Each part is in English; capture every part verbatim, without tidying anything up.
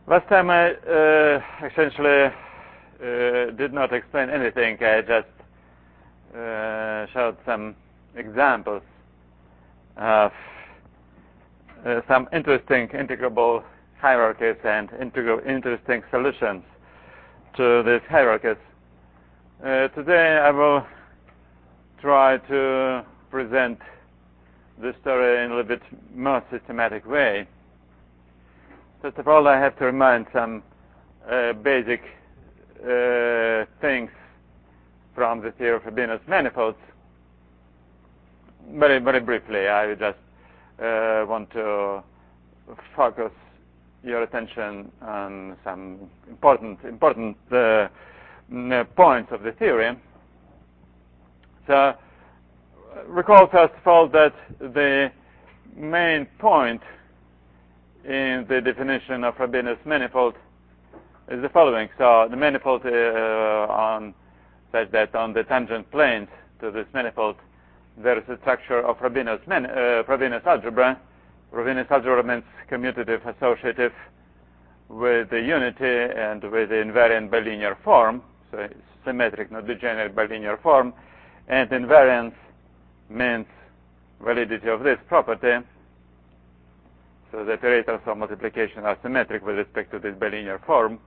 Last time I uh, essentially uh, did not explain anything. I just uh, showed some examples of uh, some interesting integrable hierarchies and integral interesting solutions to these hierarchies. Uh, today I will try to present this story in a little bit more systematic way. First of all, I have to remind some uh, basic uh, things from the theory of Frobenius manifolds. Very, very briefly, I just uh, want to focus your attention on some important, important uh, points of the theory. So, recall first of all that the main point in the definition of Frobenius manifold is the following. So the manifold uh, on such that on the tangent planes to this manifold there is a structure of Frobenius, man, uh, Frobenius algebra. Frobenius algebra means commutative associative with the unity and with the invariant bilinear form. So it's symmetric, not degenerate bilinear form. And invariance means validity of this property. So the operators of multiplication are symmetric with respect to this bilinear form.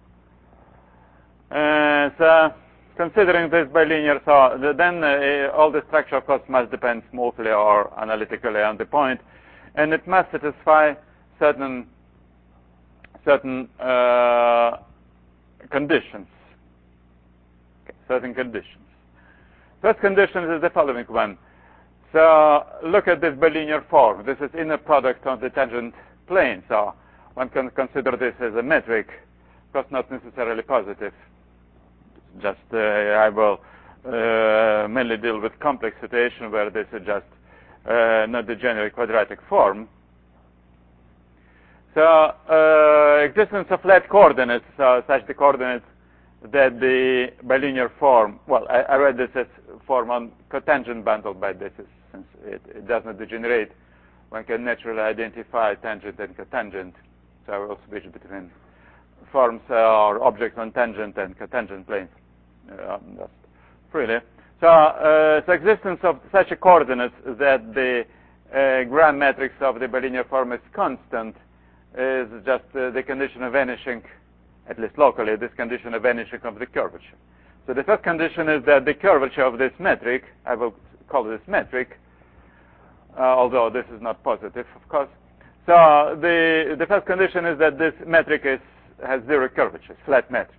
Uh, so, considering this bilinear, so the, then uh, all the structure, of course, must depend smoothly or analytically on the point, and it must satisfy certain certain uh, conditions. Okay, certain conditions. First condition is the following one. So look at this bilinear form. This is inner product on the tangent plane. So one can consider this as a metric, of course not necessarily positive. Just uh, I will uh, mainly deal with complex situation where this is just uh, not degenerate quadratic form. So uh, existence of flat coordinates, so such the coordinates that the bilinear form, well, I, I read this as form on cotangent bundle by this is since it, it does not degenerate, one can naturally identify tangent and cotangent. So I will switch between forms uh, or objects on tangent and cotangent planes. Uh, just freely. So, uh, the existence of such a coordinates that the uh, Gram matrix of the bilinear form is constant is just uh, the condition of vanishing, at least locally, this condition of vanishing of the curvature. So the first condition is that the curvature of this metric, I will call this metric, uh, although this is not positive, of course. So the the first condition is that this metric is has zero curvature, flat metric.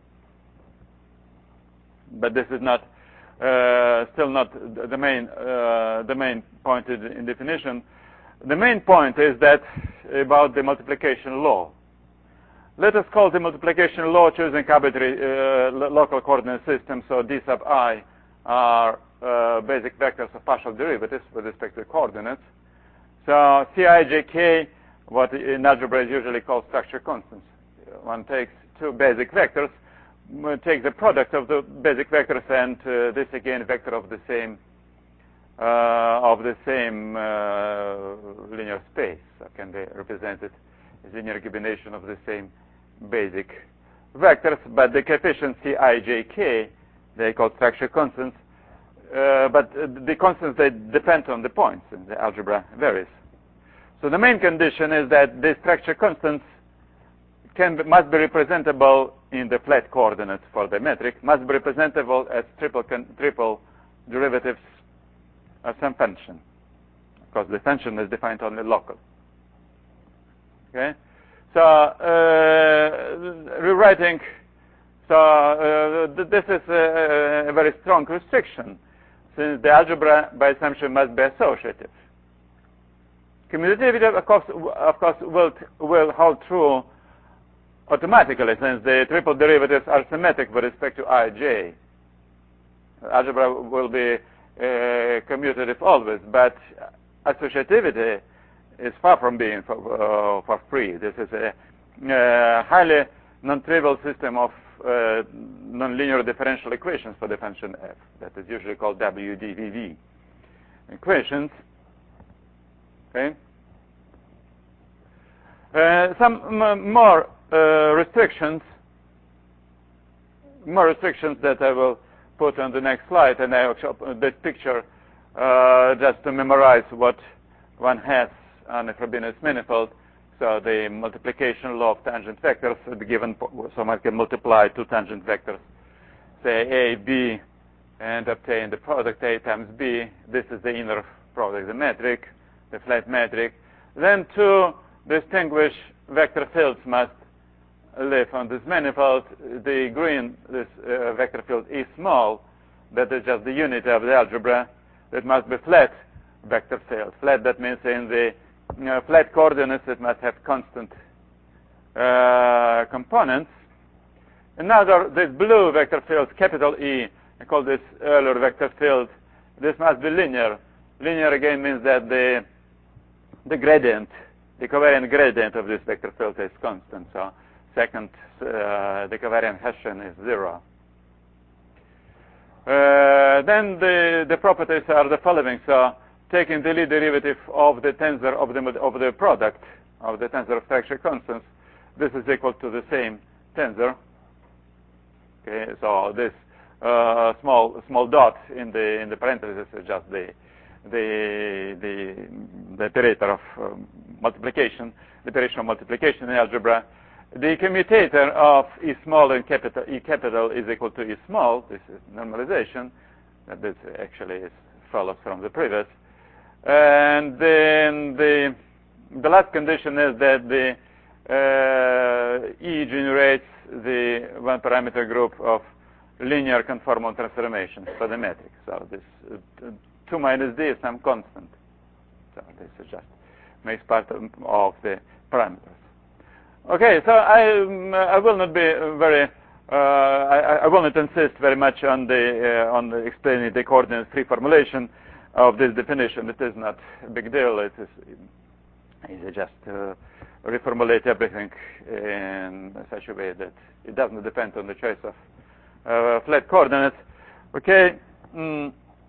But this is not uh, still not the main uh, the main point in, in definition. The main point is that about the multiplication law. Let us call the multiplication law choosing arbitrary uh, local coordinate system. So d sub I are uh, basic vectors of partial derivatives with respect to the coordinates. So Cij, what in algebra is usually called structure constants. One takes two basic vectors, takes the product of the basic vectors, and uh, this again vector of the same uh, of the same uh, linear space. So can be represented as linear combination of the same basic vectors, but the coefficients Cij, they call structure constants, uh, but uh, the constants they depend on the points, and the algebra varies. So the main condition is that the structure constants can be, must be representable in the flat coordinates for the metric, must be representable as triple con triple derivatives of some function, because the function is defined only local. Okay. So, uh, rewriting, so uh, th this is a, a very strong restriction, since the algebra by assumption must be associative. Commutativity, of course, of course will, will hold true automatically, since the triple derivatives are symmetric with respect to Ij. Algebra will be uh, commutative always, but associativity is far from being for, uh, for free. This is a uh, highly non-trivial system of uh, nonlinear differential equations for the function f. That is usually called W D V V equations. Okay. Uh, some m more uh, restrictions, more restrictions that I will put on the next slide, and I will show this picture uh, just to memorize what one has on a Frobenius manifold. So the multiplication law of tangent vectors is given, so one can multiply two tangent vectors, say A, B, and obtain the product A times B. This is the inner product, the metric, the flat metric. Then two distinguished vector fields must live on this manifold. The green, this uh, vector field E small, that is just the unit of the algebra. That must be flat vector field. Flat, that means in the you know, flat coordinates it must have constant uh, components. Another, this blue vector field, capital E, I call this Euler vector field. This must be linear. Linear again means that the the gradient, the covariant gradient of this vector field is constant. So second, uh, the covariant Hessian is zero. Uh, then the, the properties are the following. So taking the Lie derivative of the tensor of the, of the product of the tensor of structure constants, this is equal to the same tensor. Okay, so this uh, small small dot in the in the parentheses is just the the the, the operator of um, multiplication, the operation of multiplication in algebra. The commutator of E small and capital E capital is equal to E small. This is normalization. That this actually is, follows from the previous. And then the the last condition is that the uh, E generates the one parameter group of linear conformal transformations for the metric. So this uh, two minus d is some constant. So this is just makes part of, of the parameters. Okay, so I um, I will not be very uh, I, I will not insist very much on the uh, on the explaining the coordinate free formulation of this definition. It is not a big deal. It is easy just to reformulate everything in such a way that it doesn't depend on the choice of uh, flat coordinates. Okay, mm,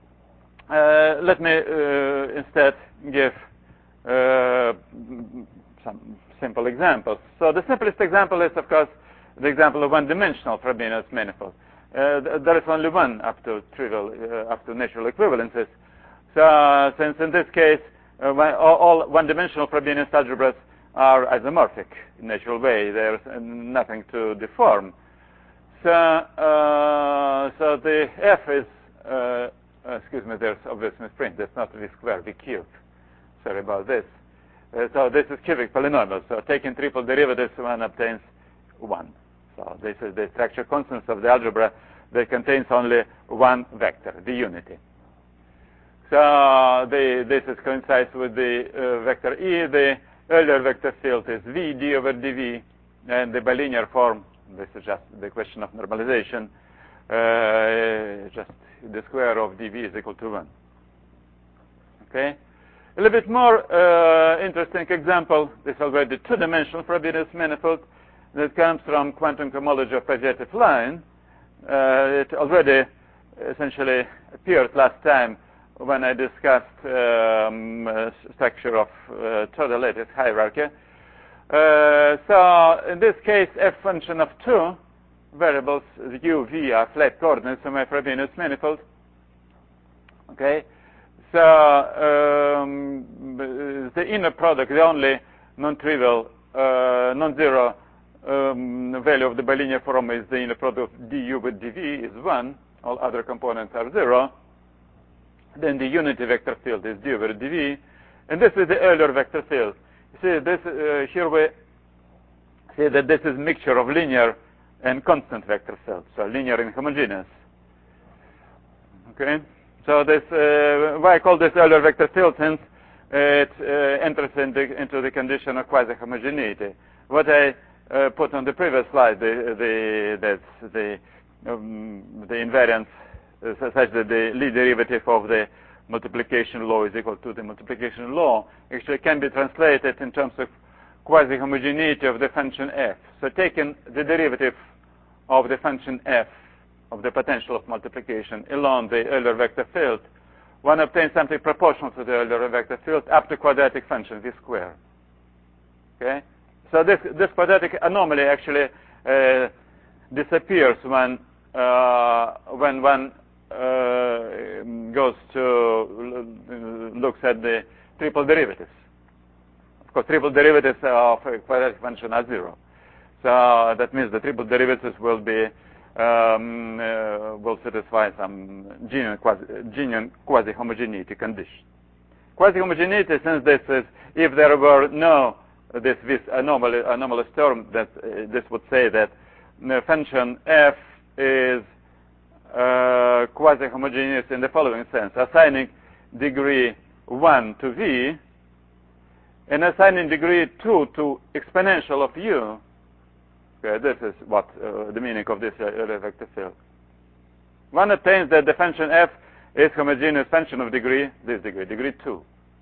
uh, let me uh, instead give uh, some simple examples. So the simplest example is, of course, the example of one-dimensional Frobenius manifold. Uh, there is only one up to trivial, uh, up to natural equivalences. So uh, since in this case, uh, all, all one-dimensional Frobenius algebras are isomorphic in natural way. There's uh, nothing to deform. So, uh, so the F is, uh, excuse me, there's obvious misprint. That's not V squared, V cubed. Sorry about this. Uh, so this is cubic polynomial. So taking triple derivatives, one obtains one. So this is the structure constants of the algebra that contains only one vector, the unity. So the, this is coincides with the uh, vector E. The earlier vector field is V d over dv, and the bilinear form, this is just the question of normalization, uh, just the square of dv is equal to one. Okay? A little bit more uh, interesting example, this already two-dimensional Frobenius manifold that comes from quantum cohomology of positive line. Uh, it already essentially appeared last time when I discussed um, uh, structure of uh, total lattice hierarchy. Uh, so in this case, f function of two variables, u, v, are flat coordinates of my Frobenius manifold. Okay. So um, the inner product, the only non-trivial, uh, non-zero um, value of the bilinear form is the inner product of du with dv is one. All other components are zero. Then the unity vector field is du over dv, and this is the Euler vector field. You see, this uh, here we see that this is mixture of linear and constant vector fields, so linear and homogeneous. Okay. So this, uh, why I call this Euler vector field, since it uh, enters in the, into the condition of quasi-homogeneity. What I uh, put on the previous slide, the the that's the um, the invariance uh, such that the Lie derivative of the multiplication law is equal to the multiplication law, actually can be translated in terms of quasi-homogeneity of the function f. So taking the derivative of the function f of the potential of multiplication along the Euler vector field, one obtains something proportional to the Euler vector field up to quadratic function v squared. Okay, So this, this quadratic anomaly actually uh, disappears when, uh, when one uh, goes to, looks at the triple derivatives. Of course, triple derivatives of a quadratic function are zero. So that means the triple derivatives will be, um, uh, will satisfy some genuine quasi, genuine quasi-homogeneity condition. Quasi-homogeneity, since this is, if there were no this this anomaly, anomalous term, that uh, this would say that the function f is uh, quasi-homogeneous in the following sense: assigning degree one to v and assigning degree two to exponential of u. Okay, this is what uh, the meaning of this uh, vector field. One obtains that the function f is homogeneous function of degree, this degree, degree two.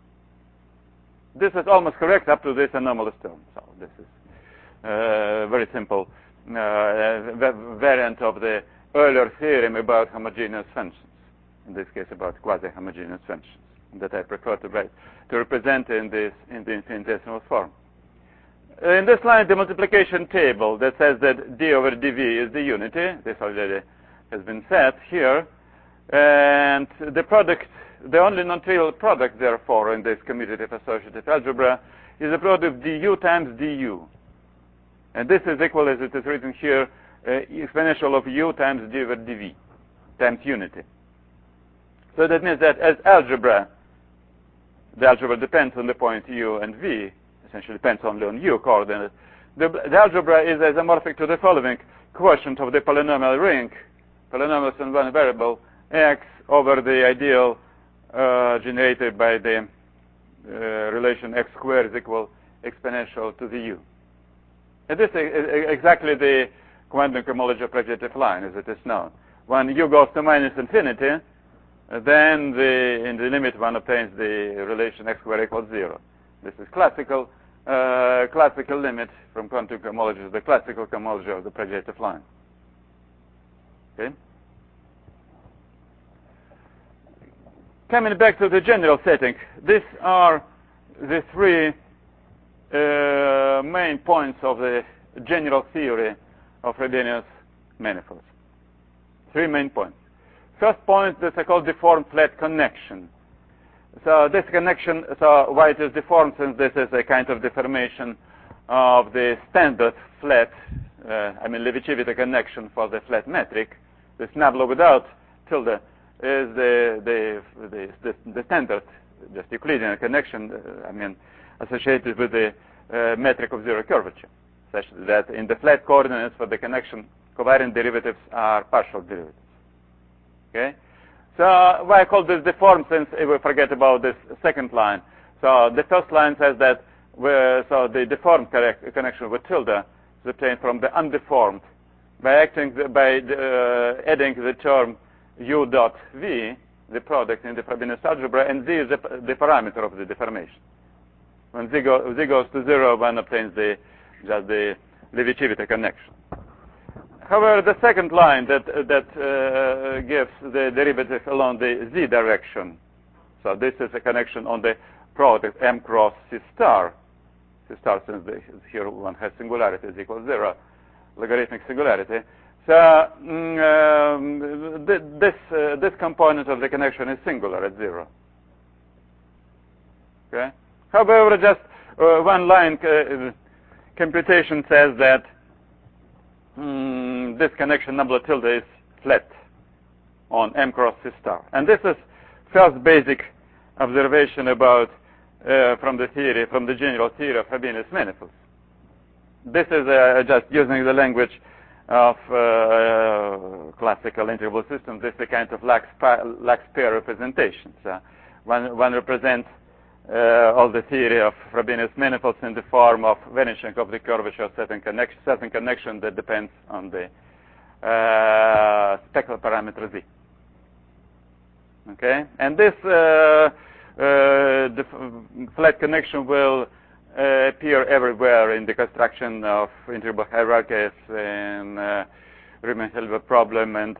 This is almost correct up to this anomalous term. So this is uh, very simple uh, variant of the earlier theorem about homogeneous functions. In this case, about quasi-homogeneous functions that I prefer to write to represent in this in the infinitesimal form. In this line, the multiplication table that says that d over dv is the unity. This already has been said here. And the product, the only non-trivial product, therefore, in this commutative associative algebra is the product of du times du. And this is equal, as it is written here, uh, exponential of u times d over dv, times unity. So that means that as algebra, the algebra depends on the point u and v, essentially depends only on u coordinate. The, the algebra is isomorphic to the following quotient of the polynomial ring, polynomials in one variable, x over the ideal uh, generated by the uh, relation x squared is equal exponential to the u. And this is exactly the quantum cohomology projective line, as it is known. When u goes to minus infinity, uh, then the, in the limit one obtains the relation x squared equals zero. This is classical, uh, classical limit from quantum cohomology, the classical cohomology of the projective line. Okay. Coming back to the general setting, these are the three uh, main points of the general theory of Frobenius manifolds. Three main points. First point, the so-called deformed flat connection. So this connection, so why it is deformed, since this is a kind of deformation of the standard flat, uh, I mean Levi-Civita connection for the flat metric, this nabla without tilde is the the, the the the standard, just Euclidean connection, uh, I mean, associated with the uh, metric of zero curvature, such that in the flat coordinates for the connection, covariant derivatives are partial derivatives. Okay, so why I call this deformed, since if we forget about this second line. So the first line says that we're, so the deformed correct connection with tilde is obtained from the undeformed by acting the, by the, uh, adding the term u dot v, the product in the Frobenius algebra, and z is the, the parameter of the deformation. When z, go, z goes to zero, one obtains the just the Levi-Civita connection. However, the second line that that uh, gives the derivative along the z direction. So this is a connection on the product m cross c star. C star, since the, here one has singularity is equal to zero, logarithmic singularity. So um, th this uh, this component of the connection is singular at zero. Okay. However, just uh, one line uh, computation says that um, this connection nabla tilde is flat on m cross c star, and this is first basic observation about uh, from the theory, from the general theory of Frobenius manifolds. This is uh, just using the language of uh, classical integrable systems. This is a kind of lax, lax pair representation. So one, one represents uh, all the theory of Frobenius manifolds in the form of vanishing of the curvature of certain connection, certain connection that depends on the uh, specular parameter z. Okay, and this uh, uh, the flat connection will Uh, appear everywhere in the construction of integrable hierarchies in uh, Riemann-Hilbert problem and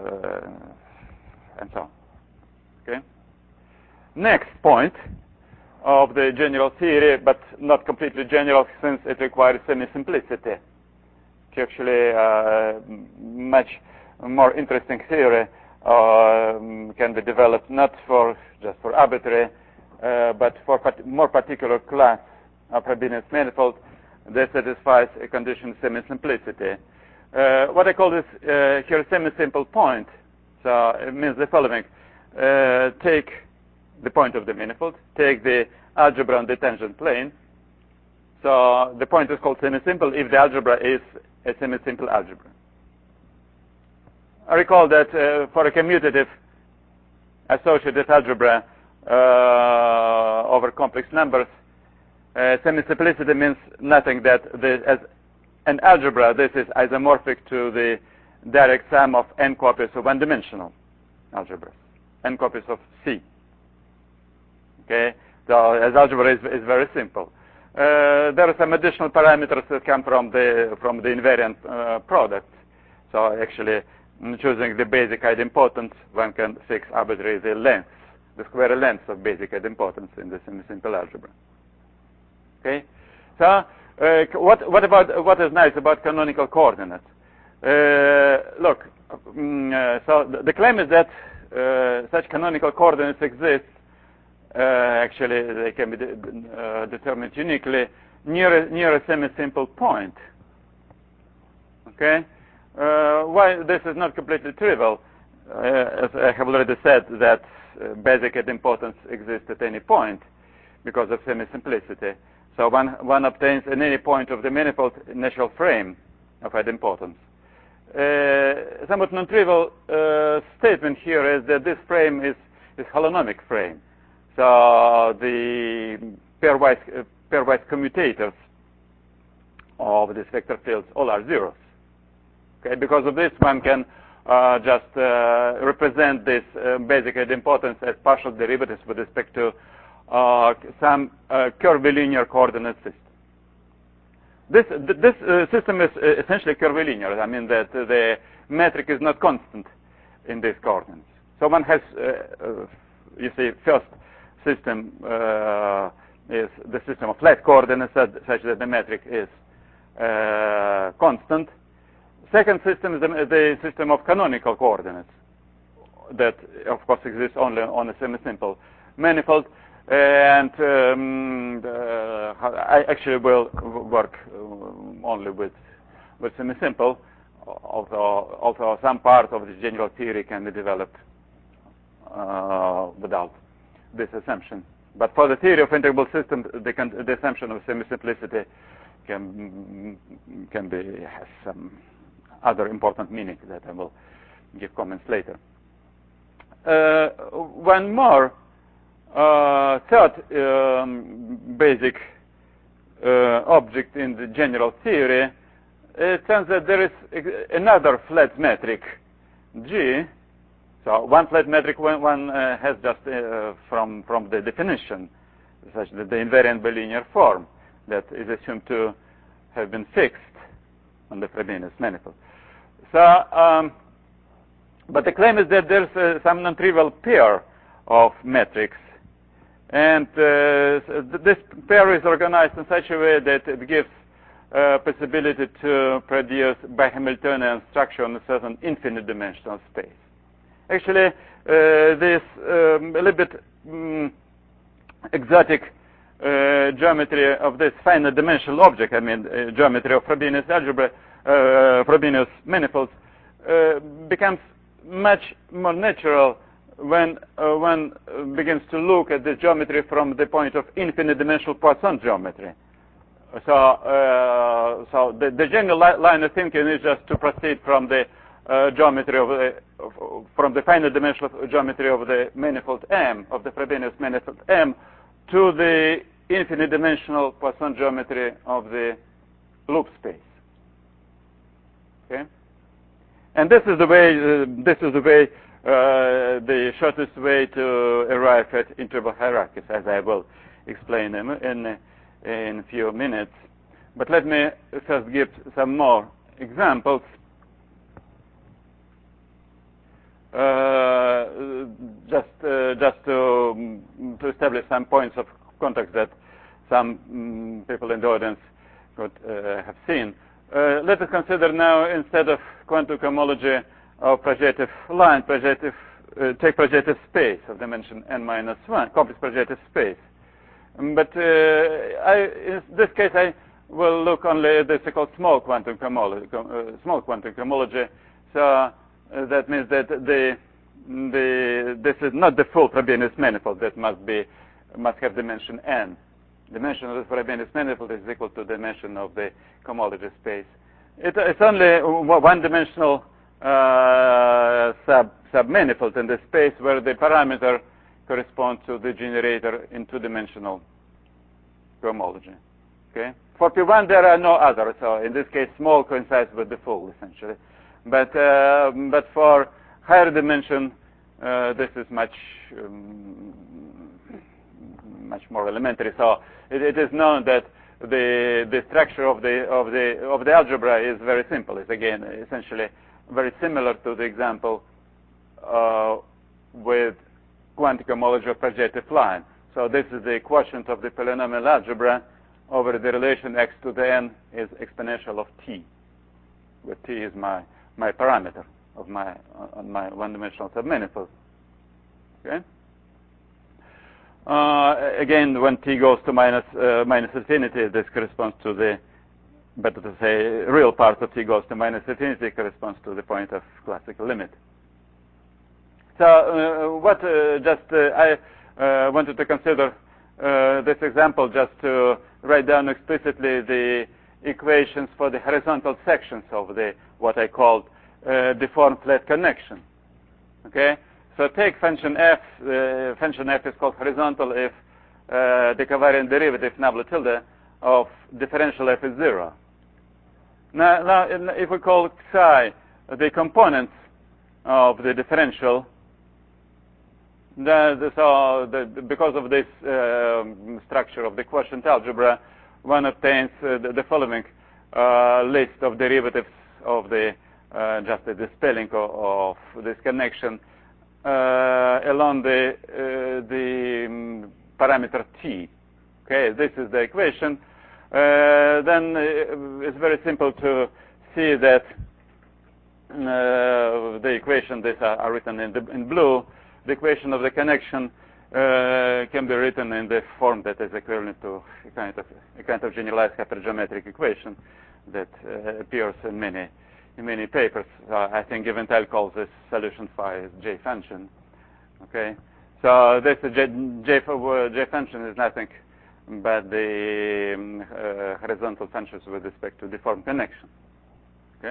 uh, and so on. Okay. Next point, of the general theory, but not completely general since it requires semi-simplicity. Actually, uh, much more interesting theory uh, can be developed not for just for arbitrary, uh, but for part more particular class of Frobenius manifold that satisfies a condition semi-simplicity. Uh, what I call this uh, here semi-simple point. So it means the following: uh, take the point of the manifold, take the algebra on the tangent plane. So the point is called semi-simple if the algebra is a semi-simple algebra. I recall that uh, for a commutative associative algebra uh, over complex numbers, uh, semi-simplicity means nothing that the, as an algebra, this is isomorphic to the direct sum of n copies of one-dimensional algebras, n copies of C. Okay, so as algebra is, is very simple. Uh, there are some additional parameters that come from the from the invariant uh, product. So actually, choosing the basic idempotence, one can fix arbitrarily the length, the square length of basic idempotence in the semi-simple algebra. Okay, so uh, what what about what is nice about canonical coordinates? Uh, look, um, uh, so the, the claim is that uh, such canonical coordinates exist. Uh, actually, they can be de uh, determined uniquely near a, near a semi-simple point. Okay, uh, why this is not completely trivial? Uh, as I have already said, that uh, basic idempotence exists at any point because of semi-simplicity. So one one obtains at any point of the manifold natural frame of idempotence. Uh, somewhat non-trivial uh, statement here is that this frame is is holonomic frame. So the pairwise uh, pairwise commutators of these vector fields all are zeros. Okay, because of this, one can uh, just uh, represent this uh, basic idempotence as partial derivatives with respect to uh, some uh, curvilinear coordinate system. This th this uh, system is uh, essentially curvilinear. I mean that uh, the metric is not constant in these coordinates. So one has, uh, uh, you see, first system uh, is the system of flat coordinates such, such that the metric is uh, constant. Second system is the, the system of canonical coordinates that, of course, exists only on a semi-simple manifold. And um, uh, I actually will work only with with semi-simple, although although some part of the general theory can be developed uh, without this assumption. But for the theory of integrable systems, the, the assumption of semi-simplicity can can be has some other important meaning that I will give comments later. Uh, one more. Uh, third um, basic uh, object in the general theory, it turns that there is another flat metric, G. So one flat metric one, one uh, has just uh, from from the definition, such that the invariant bilinear form that is assumed to have been fixed on the Frobenius manifold. So, um, but the claim is that there's uh, some non-trivial pair of metrics. And uh, this pair is organized in such a way that it gives uh, possibility to produce bi-Hamiltonian structure on a certain infinite dimensional space. Actually, uh, this um, a little bit um, exotic uh, geometry of this finite dimensional object, I mean uh, geometry of Frobenius algebra, uh, Frobenius manifolds, uh, becomes much more natural when uh, one uh, begins to look at the geometry from the point of infinite dimensional Poisson geometry. So, uh, so the, the general li line of thinking is just to proceed from the uh, geometry of the of, from the finite dimensional geometry of the manifold M of the Frobenius manifold M to the infinite dimensional Poisson geometry of the loop space. Okay, and this is the way. Uh, this is the way. Uh, the shortest way to arrive at interval hierarchies, as I will explain in, in, in a few minutes. But let me first give some more examples. Uh, just uh, just to, to establish some points of context that some um, people in the audience could uh, have seen. Uh, let us consider now, instead of quantum cohomology of projective line, projective, uh, take projective space of dimension n minus one, complex projective space. Um, but uh, I, in this case, I will look only at this called small quantum cohomology. Uh, small quantum cohomology. So uh, that means that the the this is not the full Frobenius manifold that must be must have dimension n. Dimension of the Frobenius manifold is equal to dimension of the cohomology space. It, it's only one-dimensional uh, sub submanifold in the space where the parameter corresponds to the generator in two-dimensional cohomology. Okay. For P one, there are no others. So in this case, small coincides with the full, essentially. But uh, but for higher dimension, uh, this is much um, much more elementary. So it, it is known that the the structure of the of the of the algebra is very simple. It's again essentially very similar to the example uh, with quantum cohomology of projective line. So this is the quotient of the polynomial algebra over the relation x to the n is exponential of t, where t is my my parameter of my on my one-dimensional submanifold. Okay. Uh, again, when t goes to minus uh, minus infinity, this corresponds to the, better to say, real part of t goes to minus infinity corresponds to the point of classical limit. So, uh, what uh, just uh, I uh, wanted to consider uh, this example just to write down explicitly the equations for the horizontal sections of the what I called uh, deformed flat connection. Okay. So take function f. Uh, function f is called horizontal if uh, the covariant derivative nabla tilde of differential f is zero. Now, now, if we call psi the components of the differential, the, so the, because of this uh, structure of the quotient algebra, one obtains uh, the, the following uh, list of derivatives of the uh, just the spelling of, of this connection. Uh, along the uh, the um, parameter t. Okay, this is the equation. Uh, then uh, it's very simple to see that uh, the equation, these are, are written in, the, in blue. The equation of the connection uh, can be written in the form that is equivalent to a kind of a kind of generalized hypergeometric equation that uh, appears in many. In many papers. Uh, I think Eventhal calls this solution phi as J function. Okay, so this J, J, uh, J function is nothing but the um, uh, horizontal functions with respect to deformed connection. Okay.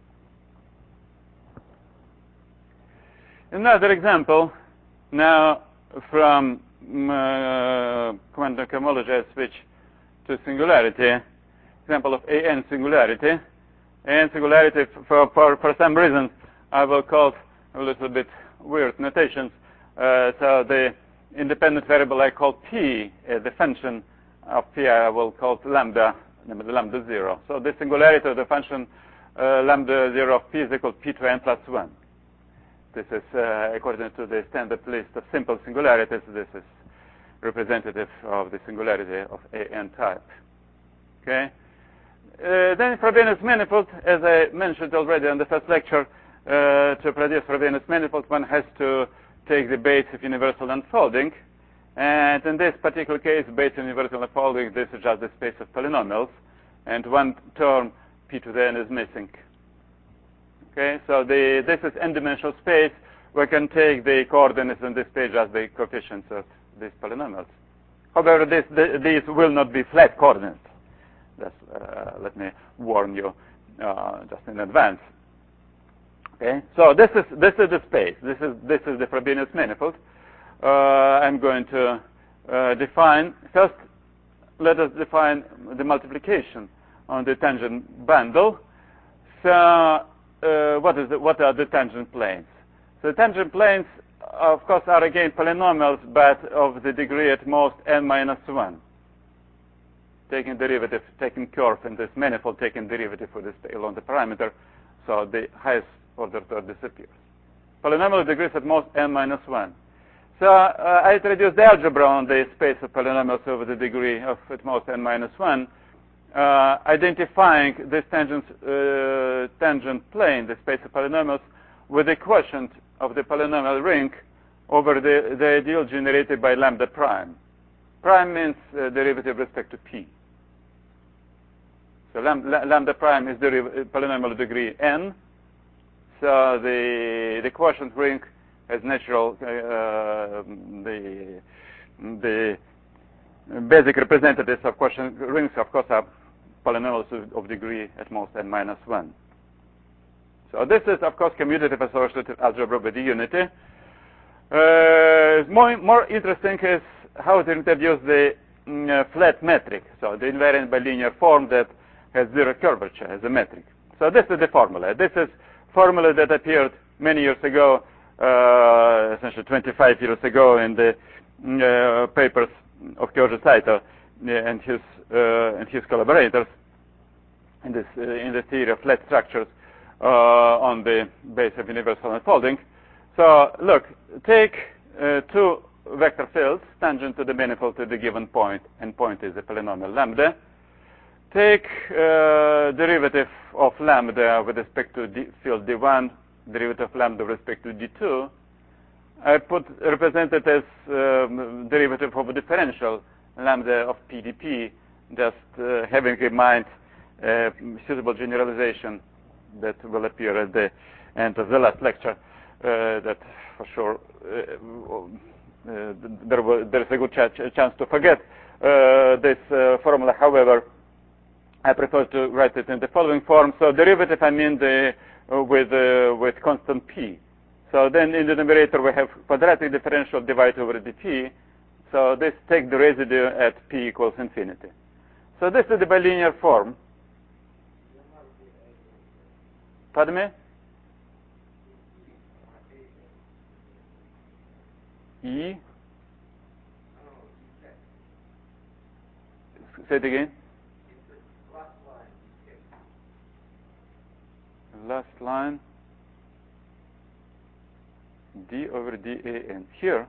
Another example. Now, from uh, quantum cohomology, I switch to singularity. Example of A n singularity. And singularity, for, for, for some reason, I will call a little bit weird notations. Uh, so the independent variable I call p, uh, the function of p I will call lambda, lambda zero. So the singularity of the function uh, lambda zero of p is equal to p to n plus one. This is uh, according to the standard list of simple singularities. This is representative of the singularity of A n type. Okay. Uh, then Frobenius manifold, as I mentioned already in the first lecture, uh, to produce Frobenius manifold, one has to take the base of universal unfolding. And in this particular case, base of universal unfolding, this is just the space of polynomials. And one term, p to the n, is missing. Okay, so the, this is n-dimensional space. We can take the coordinates in this space as the coefficients of these polynomials. However, this, the, these will not be flat coordinates. Just, uh, let me warn you uh, just in advance. Okay, so this is this is the space. This is this is the Frobenius manifold. Uh, I'm going to uh, define first. Let us define the multiplication on the tangent bundle. So, uh, what is the, what are the tangent planes? So, the tangent planes, of course, are again polynomials, but of the degree at most n minus one. Taking derivative, taking curve in this manifold, taking derivative for this along the parameter, so the highest order term disappears. Polynomial degrees at most n minus one. So uh, I introduced the algebra on the space of polynomials over the degree of at most n minus one, uh, identifying this tangent, uh, tangent plane, the space of polynomials, with the quotient of the polynomial ring over the, the ideal generated by lambda prime. Prime means uh, derivative with respect to p. So lambda, lambda prime is the polynomial degree n. So the the quotient ring has natural uh, the the basic representatives of quotient rings, of course, are polynomials of, of degree at most n minus one. So this is, of course, commutative associative algebra with the unity. Uh, more more interesting is how to introduce the mm, uh, flat metric. So the invariant bilinear form that has zero curvature as a metric. So this is the formula. This is formula that appeared many years ago, uh, essentially twenty-five years ago, in the uh, papers of Kyoji Saito and his uh, and his collaborators in this uh, in the theory of flat structures uh, on the base of universal unfolding. So look, take uh, two vector fields tangent to the manifold to the given point, and point is a polynomial lambda. Take uh, derivative of lambda with respect to D field D one, derivative of lambda with respect to D two. I put represented as um, derivative of a differential lambda of P D P, just uh, having in mind uh, suitable generalization that will appear at the end of the last lecture. Uh, that for sure uh, uh, there will, there is a good ch chance to forget uh, this uh, formula. However, I prefer to write it in the following form. So derivative, I mean the uh, with uh, with constant p. So then in the numerator we have quadratic differential divided over dp. So this takes the residue at p equals infinity. So this is the bilinear form. Pardon me? E. Say it again. Last line. D over D A N. Here.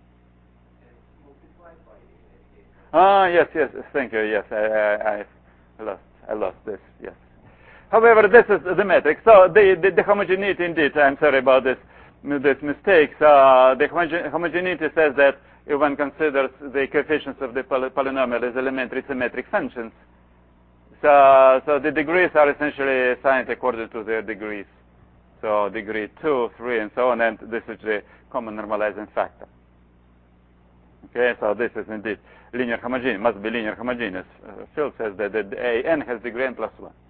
Ah, yes, yes. Thank you. Yes, I, I, I lost. I lost this. Yes. However, this is the metric. So the, the, the homogeneity, indeed. I'm sorry about this. This mistake. Uh, the homoge homogeneity says that if one considers the coefficients of the poly polynomial as elementary symmetric functions, so, so the degrees are essentially assigned according to their degrees. So degree two, three, and so on, and this is the common normalizing factor. Okay, so this is indeed linear homogeneous, must be linear homogeneous. Uh, Phil says that the A n has degree n plus one.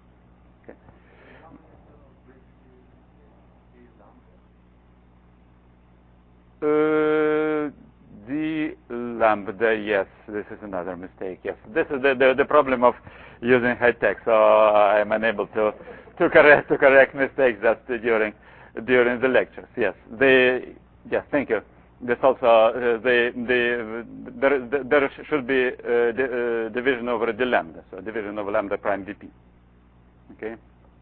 Uh, the lambda, yes, this is another mistake. Yes, this is the, the, the problem of using high tech. So I'm unable to to correct to correct mistakes just during during the lectures. Yes, the yes, thank you. This also uh, the the there, there should be uh, the, uh, division over the lambda, so division over lambda prime dp. Okay.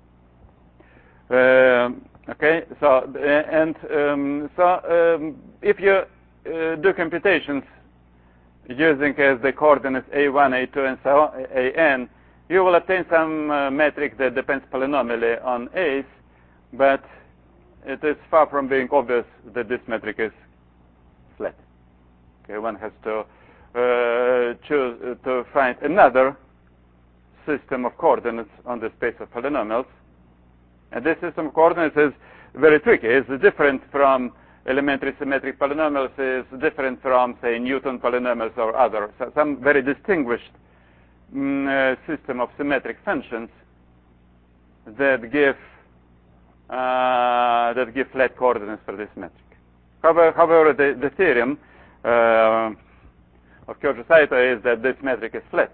Um, okay, so and um, so um, if you uh, do computations using as the coordinates a one, a two, and so on, an, you will obtain some uh, metric that depends polynomially on a's, but it is far from being obvious that this metric is flat. Okay, one has to uh, choose uh, to find another system of coordinates on the space of polynomials. And this system of coordinates is very tricky. It's different from elementary symmetric polynomials. It's different from, say, Newton polynomials or other. So some very distinguished mm, uh, system of symmetric functions that give uh, that give flat coordinates for this metric. However, however the, the theorem uh, of Kyoji Saito is that this metric is flat.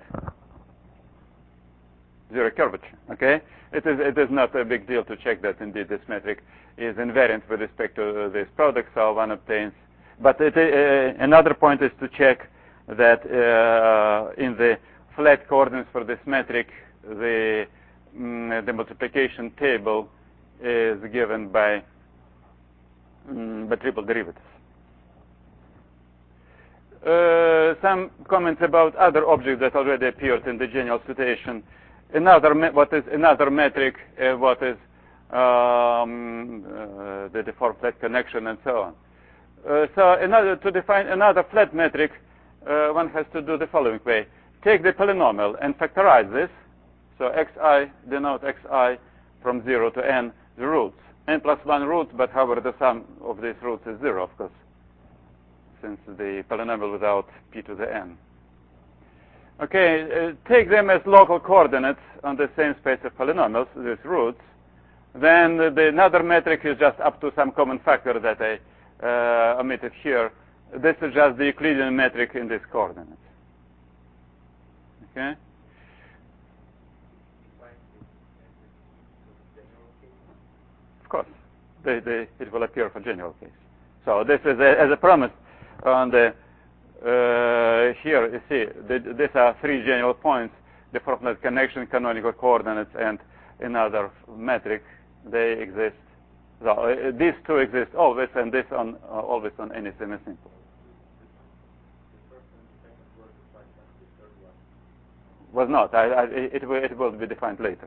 Zero curvature. Okay, it is it is not a big deal to check that indeed this metric is invariant with respect to this product, so one obtains. But it, uh, another point is to check that uh, in the flat coordinates for this metric, the mm, the multiplication table is given by mm, by triple derivatives. uh, some comments about other objects that already appeared in the general situation. Another what is another metric, uh, what is um, uh, the deformed flat connection, and so on. Uh, so another, to define another flat metric, uh, one has to do the following way. Take the polynomial and factorize this. So xi denote xi from zero to n, the roots. N plus one roots, but however the sum of these roots is zero, of course, since the polynomial without p to the n. Okay, uh, take them as local coordinates on the same space of polynomials, these roots. Then uh, the another metric is just up to some common factor that I uh, omitted here. This is just the Euclidean metric in these coordinates. Okay. Of course, they, they, it will appear for general case. So this is a, as a promise on the uh, here. You see, the, these are three general points: the deformed connection, canonical coordinates, and another metric. They exist. So uh, these two exist always, and this on uh, always on any semi-simple. Was not. I, I, it will it will be defined later.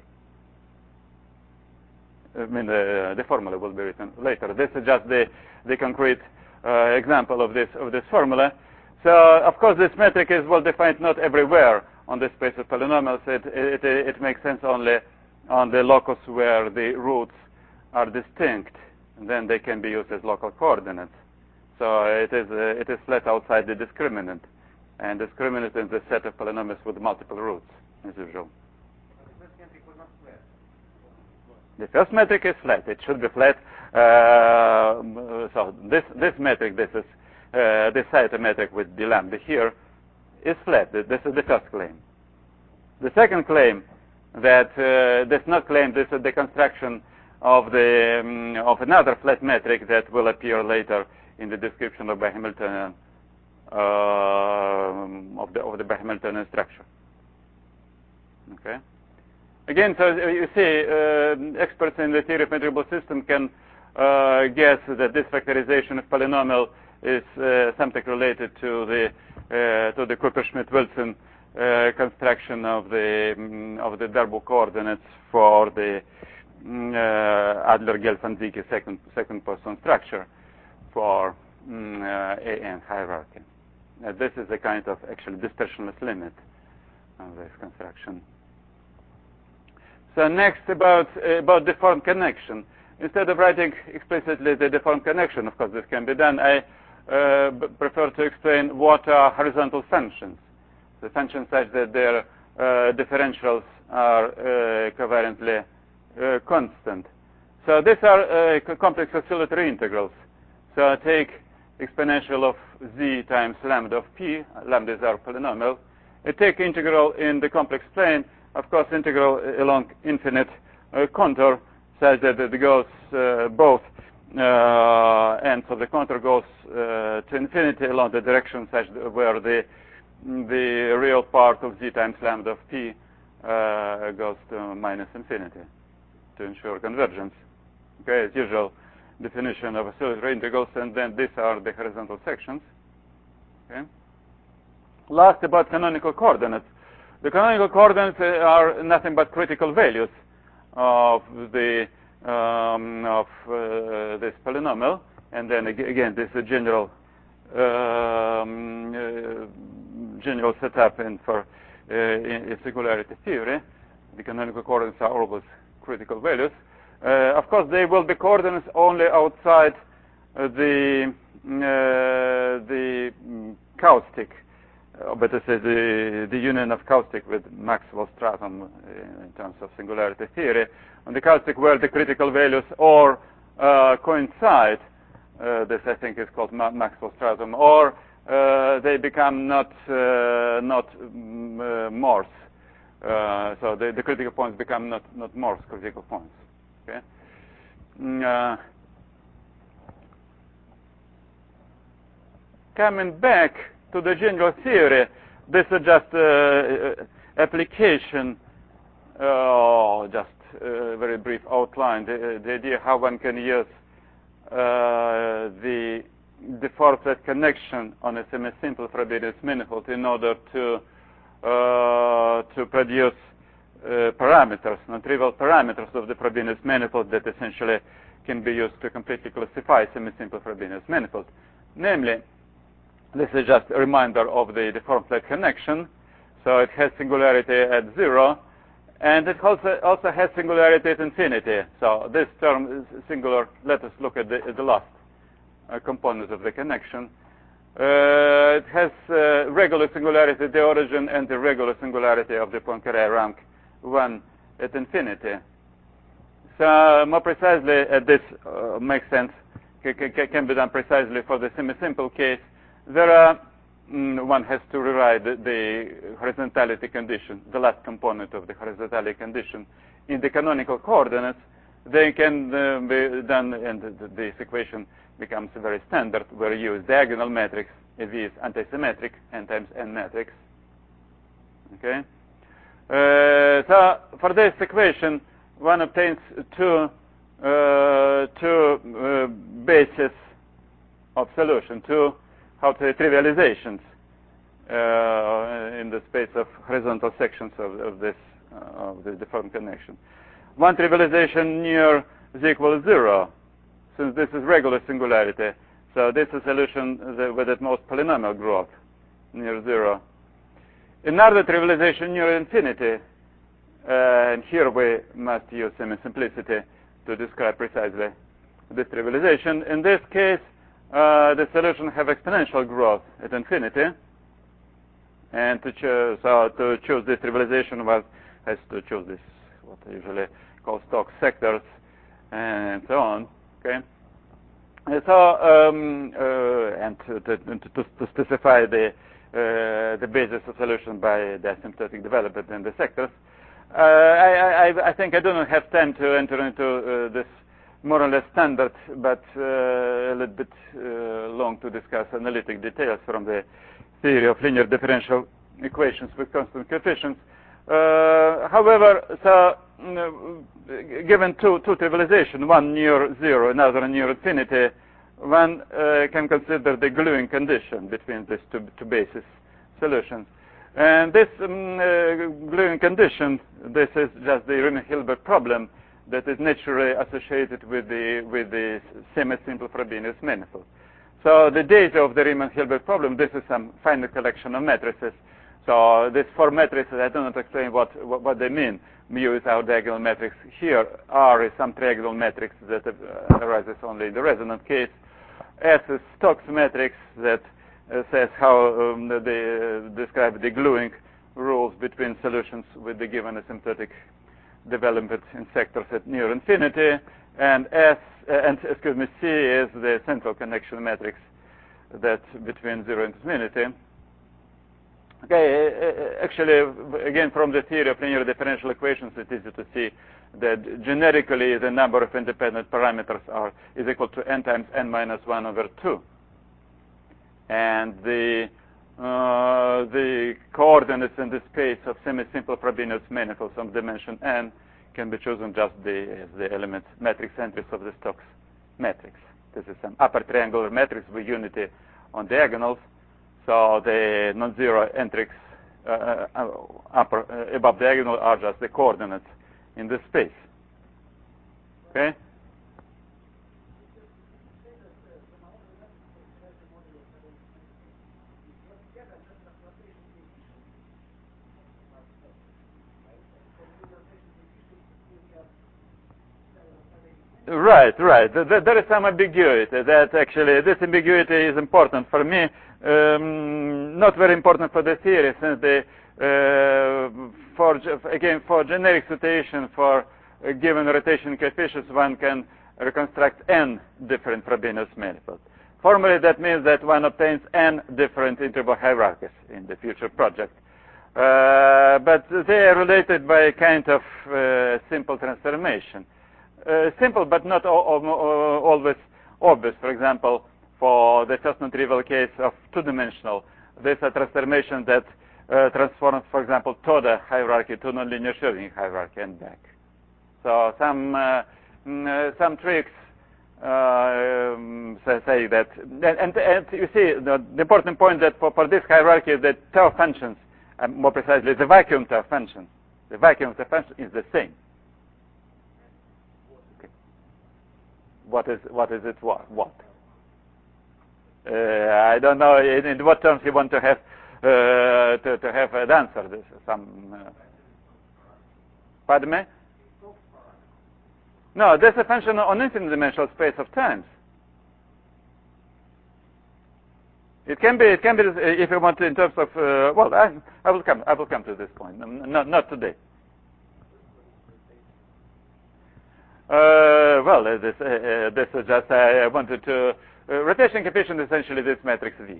I mean, the, the formula will be written later. This is just the the concrete uh, example of this of this formula. So, of course, this metric is well defined not everywhere on the space of polynomials. It it it makes sense only on the locus where the roots are distinct, and then they can be used as local coordinates. So it is uh, it is flat outside the discriminant, and discriminant is the set of polynomials with multiple roots, as usual. The first metric is flat. It should be flat. Uh, so this this metric, this is uh, this cytometric with d lambda here, is flat. This is the first claim. The second claim that uh, does not claim this is the construction of the um, of another flat metric that will appear later in the description of Hamiltonian uh, of the of the Hamiltonian structure. Okay. Again, so you see, uh, experts in the theory of metrical system can uh, guess that this factorization of polynomial is uh, something related to the uh, to the Cooper-Schmidt-Wilson uh, construction of the um, of the Darboux coordinates for the um, uh, Adler-Gelfand-Zicke second second Poisson structure for um, uh, A N hierarchy. Uh, this is a kind of actually dispersionless limit of this construction. So next, about uh, about deformed connection. Instead of writing explicitly the deformed connection, of course this can be done, I uh, b prefer to explain what are horizontal functions. The functions such that their uh, differentials are uh, covariantly uh, constant. So these are uh, complex oscillatory integrals. So I take exponential of z times lambda of p. Lambda is our polynomial. I take integral in the complex plane. Of course, integral along infinite uh, contour such that it goes uh, both uh, ends of the contour goes uh, to infinity along the direction such that where the the real part of z times lambda of p uh, goes to minus infinity to ensure convergence. Okay, as usual definition of oscillatory integrals, and then these are the horizontal sections. Okay. Last, about canonical coordinates. The canonical coordinates are nothing but critical values of the um, of uh, this polynomial, and then again this is a general um, uh, general setup in for uh, in, in singularity theory. The canonical coordinates are always critical values. Uh, of course, they will be coordinates only outside uh, the uh, the caustic. Uh, but this is the, the union of caustic with Maxwell stratum uh, in terms of singularity theory. On the caustic where the critical values or uh, coincide, uh, this I think is called Ma Maxwell stratum, or uh, they become not uh, not um, uh, Morse. Uh, so the, the critical points become not, not Morse critical points. Okay. Uh, coming back to the general theory, this is just uh, application, uh, just a very brief outline, the, the idea how one can use uh, the the four-flat connection on a semi-simple Frobenius manifold in order to uh, to produce uh, parameters, non-trivial parameters of the Frobenius manifold that essentially can be used to completely classify semi-simple Frobenius manifold. Namely, this is just a reminder of the, the four-flat connection. So it has singularity at zero, and it also, also has singularity at infinity. So this term is singular. Let us look at the, at the last uh, component of the connection. Uh, it has uh, regular singularity at the origin and the regular singularity of the Poincare rank one at infinity. So more precisely, uh, this uh, makes sense, c c can be done precisely for the semi-simple case. There are, mm, one has to rewrite the, the horizontality condition, the last component of the horizontality condition, in the canonical coordinates. They can uh, be done, and th this equation becomes very standard, where you use diagonal matrix. If V is antisymmetric, n times n matrix. Okay. Uh, so for this equation, one obtains two uh, two uh, bases of solution, two how to say trivializations uh, in the space of horizontal sections of, of this uh, of the deformed connection. One trivialization near z equals zero, since this is regular singularity. So this is a solution with at most polynomial growth near zero. Another trivialization near infinity, uh, and here we must use semi-simplicity to describe precisely this trivialization. In this case, uh, the solution have exponential growth at infinity, and to choose so to choose this trivialization, one has to choose this what I usually call Stokes sectors and so on. Okay. So, um, uh, and to, to, to, to specify the uh, the basis of solution by the asymptotic development in the sectors, uh, I, I, I think I do not have time to enter into uh, this more or less standard, but uh, a little bit uh, long to discuss analytic details from the theory of linear differential equations with constant coefficients. Uh, however, so uh, given two, two trivialization, one near zero, another near infinity, one uh, can consider the gluing condition between these two, two basis solutions. And this um, uh, gluing condition, this is just the Riemann-Hilbert problem that is naturally associated with the with the semi-simple Frobenius manifold. So the data of the Riemann-Hilbert problem, this is some finite collection of matrices. So these four matrices, I do not explain what, what, what they mean. Mu is our diagonal matrix here. R is some triagonal matrix that uh, arises only in the resonant case. S is Stokes matrix that uh, says how um, they uh, describe the gluing rules between solutions with the given asymptotic development in sectors at near infinity. And S, uh, and excuse me, C is the central connection matrix that between zero and infinity. Okay, actually, again, from the theory of linear differential equations, it's easy to see that generically the number of independent parameters are is equal to n times n minus one over two. And the uh, the coordinates in the space of semi-simple Frobenius manifolds of dimension n can be chosen just the, as the element matrix entries of the Stokes matrix. This is an upper triangular matrix with unity on diagonals. So the non-zero entries uh, uh, upper uh, above diagonal are just the coordinates in the space. Okay. Right, right. There is some ambiguity. That actually, this ambiguity is important for me. Um, not very important for the theory, since the uh, for again for generic situation for a given rotation coefficients, one can reconstruct n different Frobenius manifolds. Formally, that means that one obtains n different interval hierarchies in the future project. Uh, but they are related by a kind of uh, simple transformation. Uh, simple, but not always obvious. For example, for the first non-trivial case of two-dimensional, there's a transformation that uh, transforms, for example, Toda hierarchy to nonlinear Schrödinger hierarchy and back. So some uh, mm, uh, some tricks uh, um, say, say that, and, and, and you see, the, the important point that for, for this hierarchy is that tau functions, uh, more precisely, the vacuum tau function, the vacuum tau function is the same. Okay. What is what is it? What? What? Uh, I don't know in, in what terms you want to have uh, to, to have an answer. This some. Uh, pardon me? No, that's a function on infinite dimensional space of times. It can be. It can be if you want to, in terms of. Uh, well, I, I will come. I will come to this point. Not not today. Uh, well, uh, this uh, uh, this is just I wanted to uh, rotation coefficient essentially this matrix V.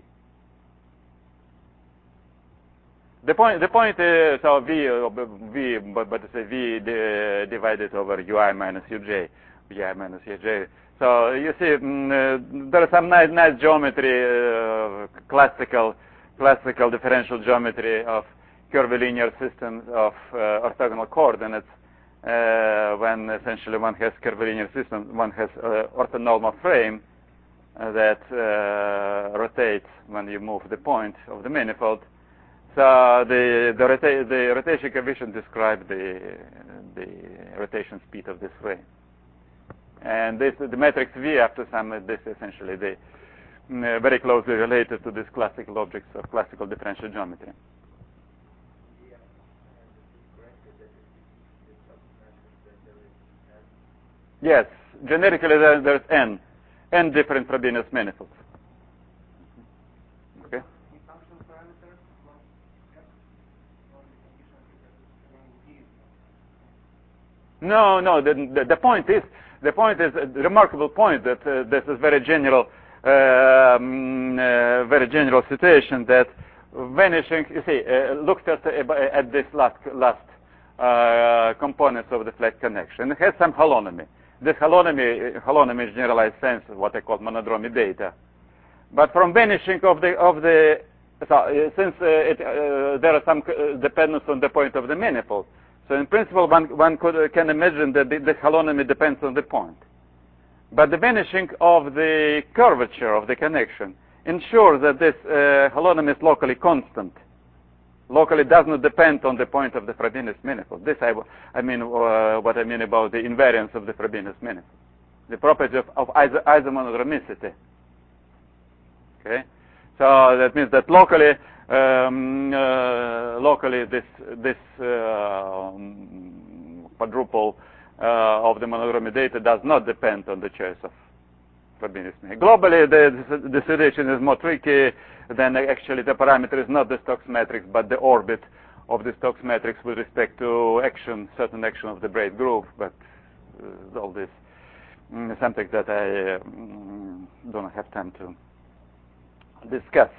The point, the point is, so V, uh, V, but, but say V di divided over Ui minus Uj, Ui minus Uj. So you see, mm, uh, there is some nice, nice geometry, uh, classical, classical differential geometry of curvilinear systems of uh, orthogonal coordinates. Uh, when essentially one has curvilinear system, one has uh, orthonormal frame uh, that uh, rotates when you move the point of the manifold. So the the, rota the rotation coefficient describes the the rotation speed of this frame, and this the matrix V after some this essentially the uh, very closely related to these classical objects of classical differential geometry. Yes, generically there, there's n, n different Frobenius manifolds. Okay. No, no. The, the, the point is, the point is a remarkable point that uh, this is very general, uh, um, uh, very general situation that vanishing. You see, uh, look first at this last last uh, components of the flat connection. It has some holonomy. This holonomy, holonomy is generalized sense of what I call monodromy data. But from vanishing of the of the so, uh, since uh, it, uh, there are some uh, dependence on the point of the manifold. So in principle, one, one could, uh, can imagine that the, the holonomy depends on the point. But the vanishing of the curvature of the connection ensures that this uh, holonomy is locally constant. Locally does not depend on the point of the Frobenius manifold. This I, I mean, uh, what I mean about the invariance of the Frobenius manifold. The property of, of iso isomonodromicity. Okay? So that means that locally, Um, uh, locally, this this uh, quadruple uh, of the monodromy data does not depend on the choice of Frobenius manifold. Globally, the, the situation is more tricky. Then actually, the parameter is not the Stokes matrix, but the orbit of the Stokes matrix with respect to action, certain action of the braid group. But uh, all this is mm, something that I um, don't have time to discuss.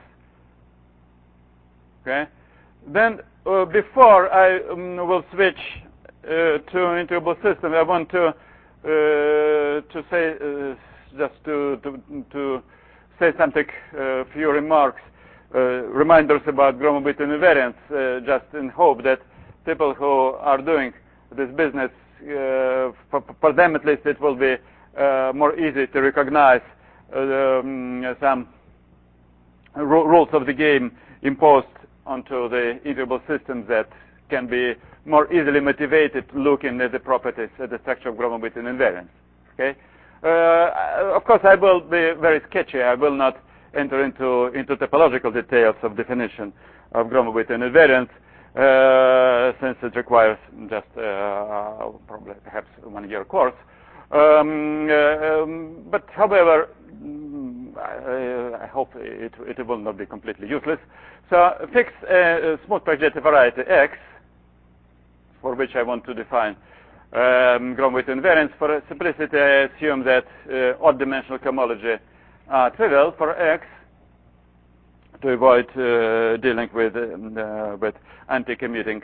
Okay. Then, uh, before I um, will switch uh, to integrable system, I want to uh, to say uh, just to, to to say something, a uh, few remarks, uh, reminders about Gromov-Witten invariance, uh, just in hope that people who are doing this business, uh, for, for them at least, it will be uh, more easy to recognize uh, um, some rules of the game imposed onto the integrable systems that can be more easily motivated looking at the properties at the structure of Gromov-Witten invariance. Okay. Uh, of course, I will be very sketchy. I will not enter into into topological details of definition of Gromov-Witten invariance, uh, since it requires just uh, probably perhaps one year course. Um, uh, um, but however, I, I hope it, it will not be completely useless. So fix a, a smooth projective variety X, for which I want to define um, Gromov-Witten invariance. For simplicity, I assume that uh, odd dimensional cohomology are trivial for X to avoid uh, dealing with uh, with anti-commuting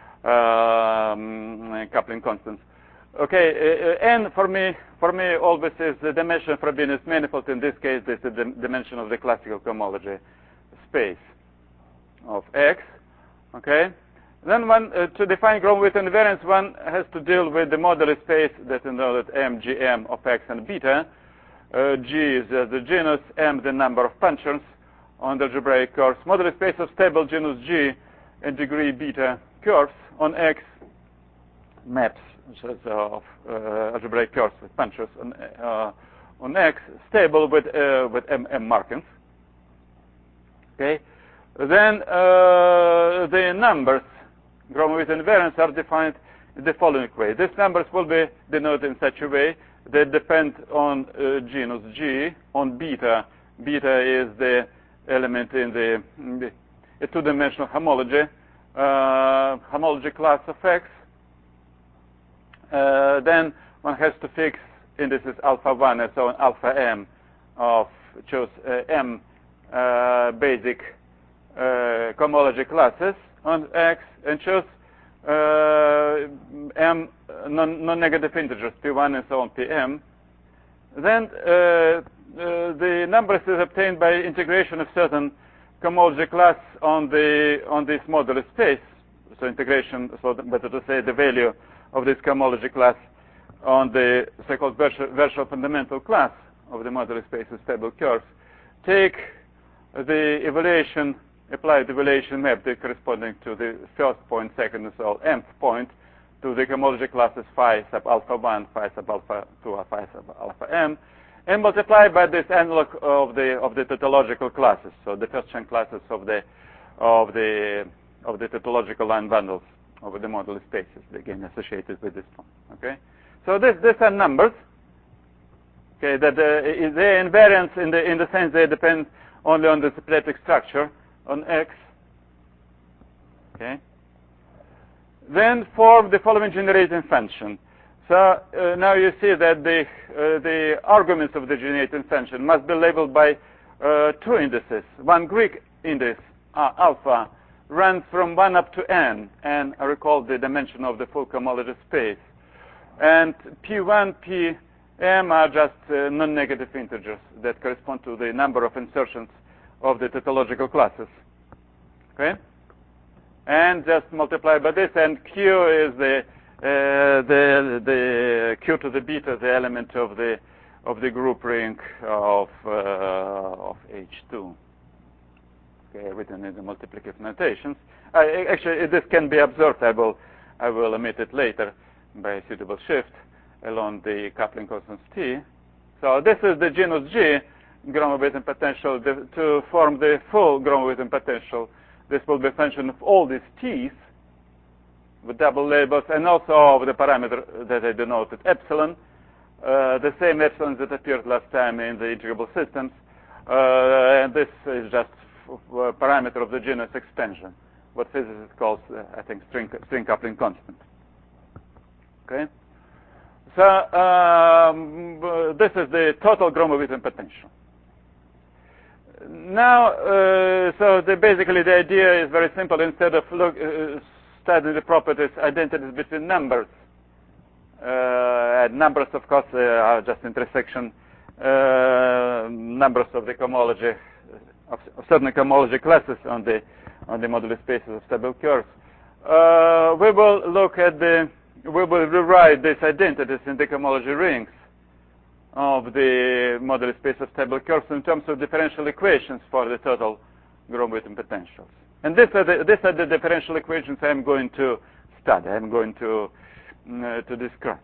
um, coupling constants. Okay, uh, n for me, for me always is the dimension of Frobenius manifold. In this case, this is the dimension of the classical cohomology space of X. Okay, then one uh, to define Gromov-Witten invariance, one has to deal with the modular space that is known as M G M of X and beta. uh, G is uh, the genus, M the number of punctures on the algebraic curves. Moduli space of stable genus G in degree beta curves on X maps of uh, algebraic curves with punctures on, uh, on X stable with uh, with M, M markings. Okay, then uh, the numbers Gromov invariants are defined in the following way. These numbers will be denoted in such a way they depend on uh, genus G on beta. Beta is the element in the, in the two-dimensional homology uh, homology class of X. Uh, then one has to fix indices alpha one and so on alpha m of choose uh, m uh, basic uh, cohomology classes on X and choose uh, m non, non-negative integers p one and so on pm. Then uh, uh, the numbers is obtained by integration of certain cohomology class on the on this moduli space. So integration, so better to say, the value of this cohomology class on the so-called virtual, virtual fundamental class of the moduli space of stable curves. Take the evaluation, apply the evaluation map the corresponding to the first point, second, and so nth point to the cohomology classes phi sub alpha one, phi sub alpha two, or phi sub alpha m, and multiply by this analog of the of the tautological classes. So the first chain classes of the of the of the tautological line bundles over the moduli spaces, again associated with this one. Okay, so this these are numbers. Okay, that uh, they invariants in the in the sense they depend only on the symplectic structure on X. Okay. Then form the following generating function. So uh, now you see that the uh, the arguments of the generating function must be labeled by uh, two indices. One Greek index uh, alpha runs from one up to n, and I recall the dimension of the full cohomology space. And p one, pm are just uh, non-negative integers that correspond to the number of insertions of the tautological classes. Okay, and just multiply by this, and q is the uh, the the q to the beta, the element of the of the group ring of uh, of H two. Okay, written in the multiplicative notations. Uh, actually, this can be observed. I will I will omit it later by a suitable shift along the coupling constants T. So this is the genus G, Gromov-Witten potential. The, to form the full Gromov-Witten potential, this will be a function of all these T's with double labels, and also of the parameter that I denoted, epsilon, uh, the same epsilon that appeared last time in the integrable systems. Uh, and this is just a parameter of the genus expansion, what physicists call, uh, I think, string, string coupling constant. Okay? So um, this is the total Gromov-Witten potential. Now, uh, so the, basically the idea is very simple. Instead of look, uh, studying the properties, identities between numbers, uh, and numbers, of course, uh, are just intersection uh, numbers of the cohomology of, of certain cohomology classes on the on the moduli spaces of stable curves. Uh, we will look at the we will rewrite these identities in the cohomology rings of the moduli space of stable curves in terms of differential equations for the total Gromov-Witten potentials. And these are, the, these are the differential equations I'm going to study, I'm going to, uh, to describe,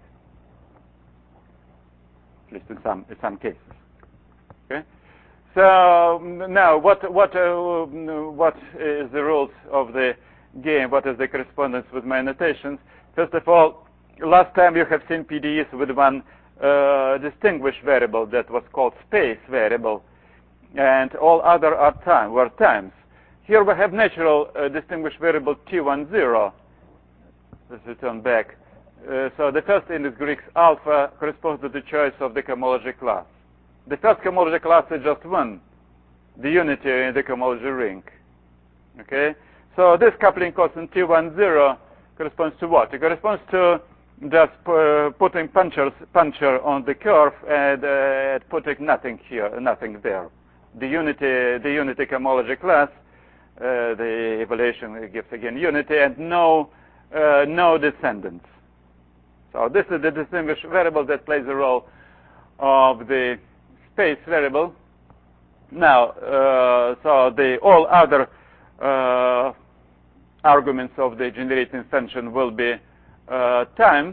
at least in some, in some cases. Okay? So now, what, what, uh, what is the rules of the game? What is the correspondence with my notations? First of all, last time you have seen P D Es with one Uh, distinguished variable that was called space variable, and all other are time were times. Here we have natural uh, distinguished variable T one zero. Let's return back. Uh, so the first index Greek alpha corresponds to the choice of the cohomology class. The first cohomology class is just one, the unity in the cohomology ring. Okay. So this coupling constant T one zero corresponds to what? It corresponds to just uh, putting punctures, puncture on the curve and uh, putting nothing here, nothing there. The unity, the unity cohomology class, uh, the evaluation gives again unity and no, uh, no descendants. So this is the distinguished variable that plays the role of the space variable. Now, uh, so the all other uh, arguments of the generating function will be uh, time,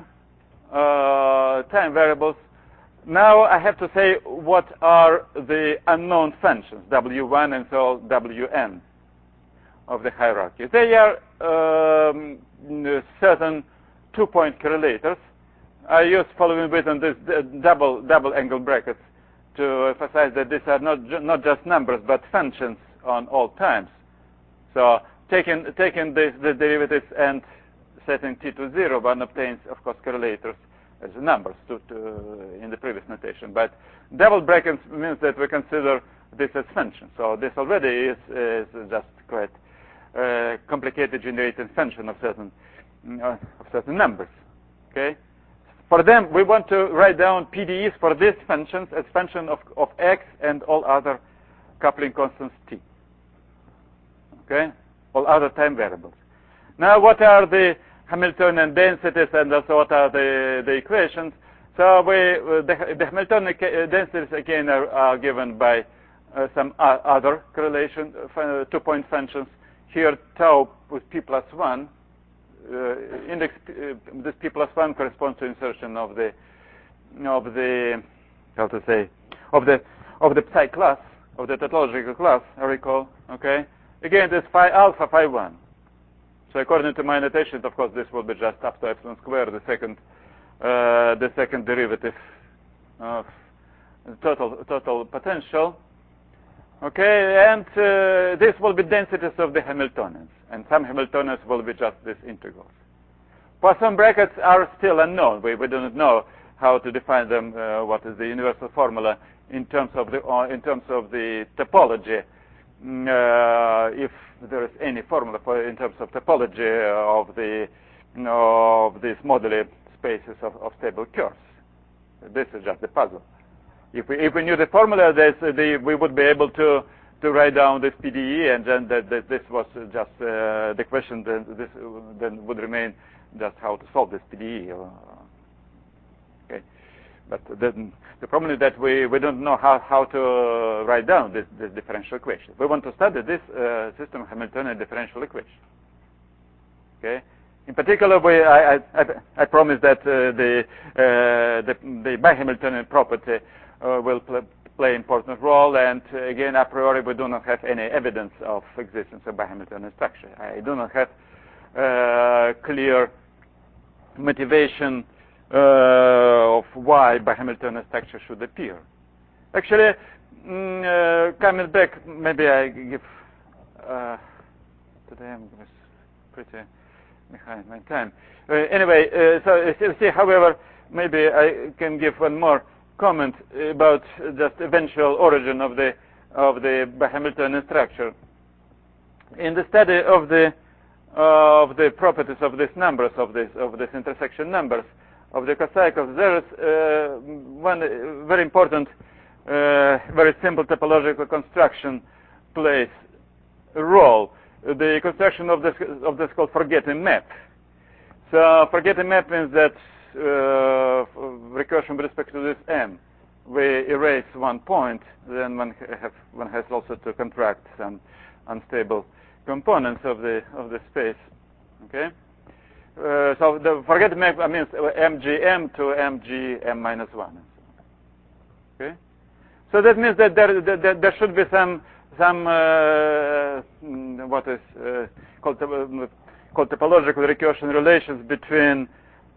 uh, time variables. Now I have to say what are the unknown functions, W one and so W n of the hierarchy. They are um, certain two-point correlators. I use following with on this uh, double double angle brackets to emphasize that these are not ju not just numbers but functions on all times. So taking taking this the derivatives and setting t to zero, one obtains of course correlators as numbers to, to in the previous notation. But double brackets means that we consider this as function. So this already is, is just quite uh, complicated generated function of certain uh, of certain numbers. Okay. For them, we want to write down P D Es for these functions as function of, of x and all other coupling constants t. Okay? All other time variables. Now, what are the Hamiltonian densities and also what are the, the equations? So we, uh, the, the Hamiltonian densities, again, are, are given by uh, some uh, other correlation, uh, two-point functions. Here, tau with p plus one. Uh, index uh, this p plus one corresponds to insertion of the of the how to say of the of the psi class of the tautological class. I recall. Okay. Again, this phi alpha phi one. So according to my notation, of course, this will be just up to epsilon square, the second uh, the second derivative of total total potential. Okay, and uh, this will be densities of the Hamiltonians, and some Hamiltonians will be just these integrals. Poisson brackets are still unknown. We, we do not know how to define them. Uh, what is the universal formula in terms of the uh, in terms of the topology? Uh, if there is any formula for in terms of topology of the you know, of these modular spaces of, of stable curves. This is just the puzzle. If we, if we knew the formula, this, uh, the, we would be able to, to write down this P D E, and then that, that this was just uh, the question. Then this uh, then would remain just how to solve this P D E. Uh, okay, but then the problem is that we, we don't know how, how to write down this, this differential equation. We want to study this uh, system of Hamiltonian differential equation. Okay. In particular, we, I, I, I promise that uh, the, uh, the the bi-Hamiltonian property Uh, will pl play important role, and uh, again, a priori, we do not have any evidence of existence of bi-Hamiltonian structure. I do not have uh, clear motivation uh, of why bi-Hamiltonian structure should appear. Actually, mm, uh, coming back, maybe I give uh, today I'm pretty behind my time. Uh, anyway, uh, so you see, however, maybe I can give one more comment about just eventual origin of the of the bi-Hamiltonian structure. In the study of the uh, of the properties of these numbers of this of this intersection numbers of the cocycles, there is uh, one very important, uh, very simple topological construction plays a role. The construction of this of this called forgetting map. So forgetting map means that Uh, recursion with respect to this m, we erase one point, then one have one has also to contract some unstable components of the of the space. Okay, uh, so the forget map means M G M to M G M minus one. Okay, so that means that there there, there should be some some uh, what is uh, called uh, called topological recursion relations between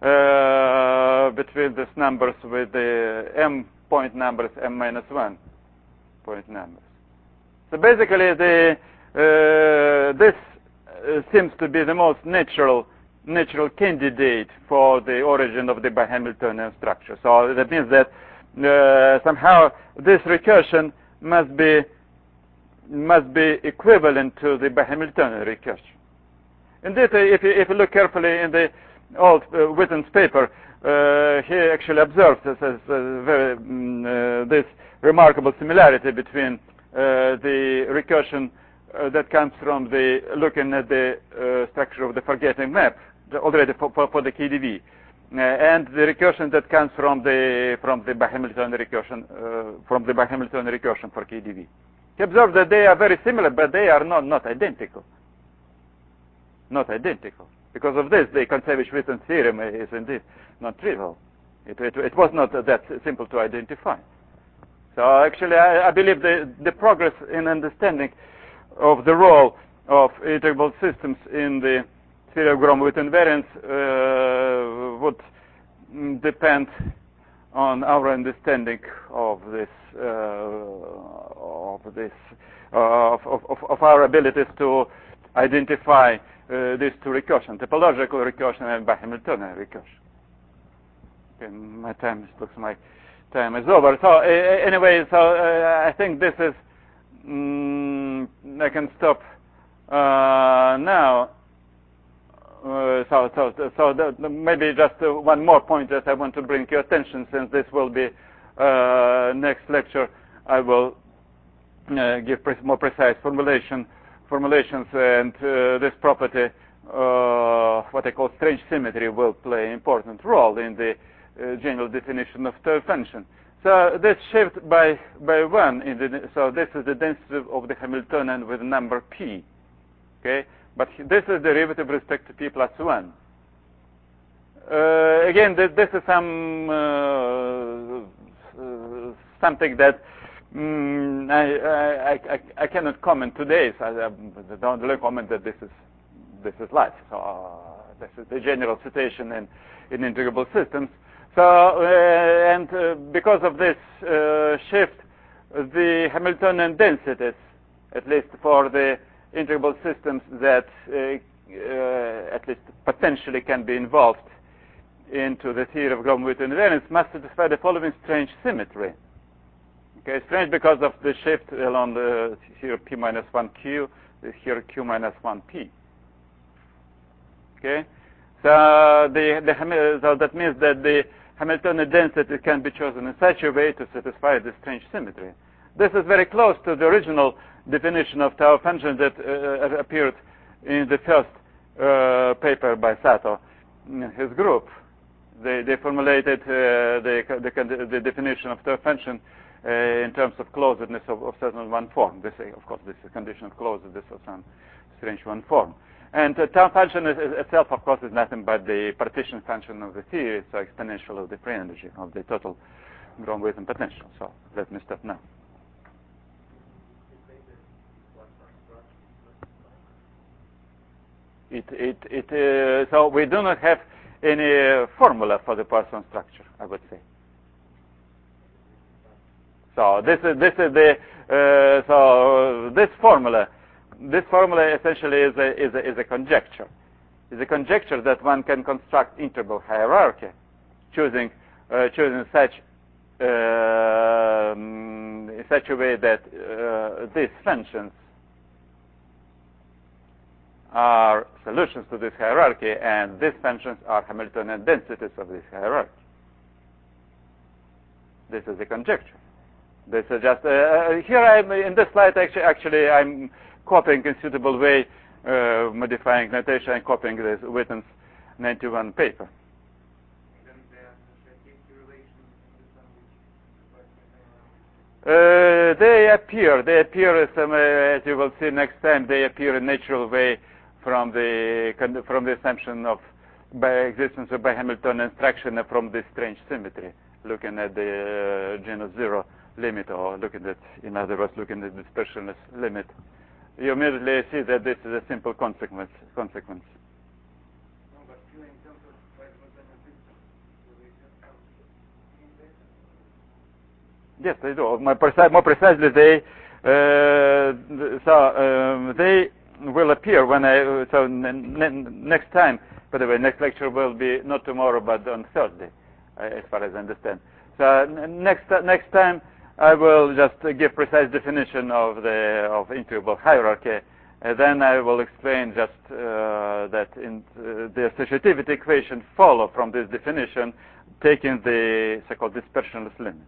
Uh, between these numbers with the m point numbers, m minus one point numbers. So basically, the uh, this uh, seems to be the most natural natural candidate for the origin of the bi-Hamiltonian structure. So that means that uh, somehow this recursion must be must be equivalent to the bi-Hamiltonian recursion. Indeed, if you, if you look carefully in the old uh, Witten's paper, uh, he actually observes this as uh, very mm, uh, this remarkable similarity between uh, the recursion uh, that comes from the looking at the uh, structure of the forgetting map already for, for, for the K D V, uh, and the recursion that comes from the from the Hamiltonian recursion uh, from the Hamiltonian recursion for K D V. You observe that they are very similar, but they are not not identical. Not identical. Because of this, the Kontsevich-Witten theorem is indeed not trivial. It, it, it was not that simple to identify. So actually, I, I believe the, the progress in understanding of the role of integrable systems in the theory of Gromov-Witten invariance uh, would depend on our understanding of this, uh, of this, uh, of, of, of our abilities to identify uh, these two recursion, topological recursion and Hamiltonian recursion. Okay, my time is, looks my time is over. So uh, anyway, so uh, I think this is. Mm, I can stop uh, now. Uh, so, so, so the, the, maybe just uh, one more point that I want to bring to your attention, since this will be uh, next lecture. I will uh, give pre more precise formulation formulations, and uh, this property, uh, what I call strange symmetry, will play an important role in the uh, general definition of the function. So this shift by by one in the so this is the density of the Hamiltonian with number p. Okay, but this is derivative with respect to p plus one. Uh, again, this, this is some uh, uh, something that mm, I, I, I I cannot comment today. So I, I don't really comment that this is this is life. So uh, this is the general situation in in integrable systems. So, uh, and uh, because of this uh, shift, the Hamiltonian densities, at least for the integrable systems that uh, uh, at least potentially can be involved into the theory of Gromov-Witten invariance, must satisfy the following strange symmetry. Okay, strange because of the shift along the here p minus one q, here q minus one p. Okay, so the, the so that means that the Hamiltonian density can be chosen in such a way to satisfy this strange symmetry. This is very close to the original definition of tau function that uh, appeared in the first uh, paper by Sato in his group. They, they formulated uh, the, the, the definition of tau function uh, in terms of closedness of, of certain one form. They say, of course, this is a condition of closedness of some strange one form. And uh, tau function is, is itself, of course, is nothing but the partition function of the theory, so exponential of the free energy of the total Gromov-Witten potential. So let me stop now. It, it, it, uh, so we do not have any uh, formula for the Poisson structure, I would say. So this is this is the uh, so this formula. This formula essentially is a, is a, is a conjecture. It's a conjecture that one can construct interval hierarchy, choosing uh, choosing such uh, in such a way that uh, these functions are solutions to this hierarchy, and these functions are Hamiltonian densities of this hierarchy. This is a conjecture. This is just uh, here. I'm in this slide. Actually, actually, I'm copying in suitable way, uh, modifying notation and copying this Witten's ninety-one paper. Uh, they appear. They appear as, um, uh, as you will see next time. They appear in natural way from the from the assumption of by existence of by Hamiltonian instruction from this strange symmetry, looking at the uh, genus zero limit, or looking at, in other words, looking at the dispersionless limit. You immediately see that this is a simple consequence. consequence. No, but still in terms of Hamiltonian system, do they just have Yes, they do. More, preci more precisely, they uh, so um, they will appear when I so n next time. By the way, next lecture will be not tomorrow, but on Thursday, uh, as far as I understand. So next next time, I will just give precise definition of the of integrable hierarchy, and then I will explain just uh, that in uh, the associativity equation follow from this definition, taking the so-called dispersionless limit.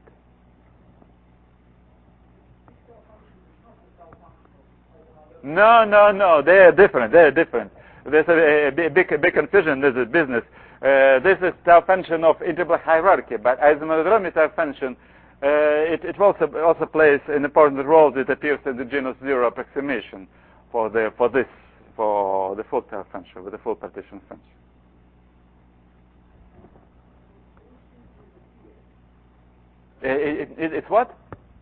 No, no, no. They are different. They are different. There's a, a big, a big confusion in this business Uh, this is tau function of integral hierarchy, but as a monodromy tau function, uh, it, it also also plays an important role. It appears in the genus zero approximation for the for this for the full tau function with the full partition function. It, it, it, it's what?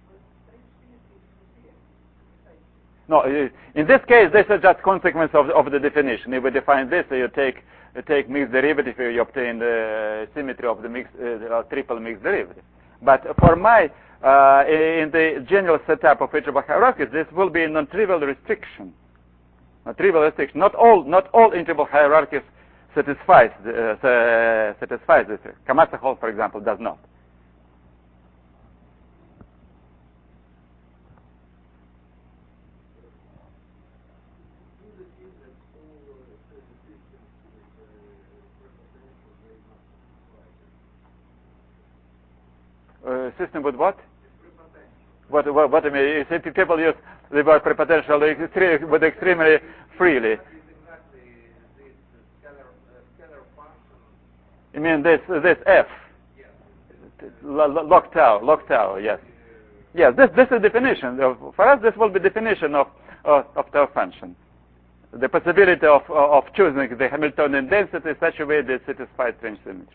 No, in this case, this is just consequence of, of the definition. If we define this, you take you take mixed derivative, you obtain the symmetry of the mixed uh, triple mixed derivative. But for my uh, in the general setup of integral hierarchies, this will be a non-trivial restriction. A trivial restriction. Not all not all integral hierarchies satisfies the, uh, satisfies this. Kamasa-Hall, for example, does not. Uh, system with what? What, what? What I mean, you see, people use the word prepotential with extremely freely. You mean this this F? Log tau, log tau, yes. Yes, this this is definition. For us, this will be definition of of, of tau function. The possibility of of choosing the Hamiltonian density in such a way that it satisfies strange symmetry.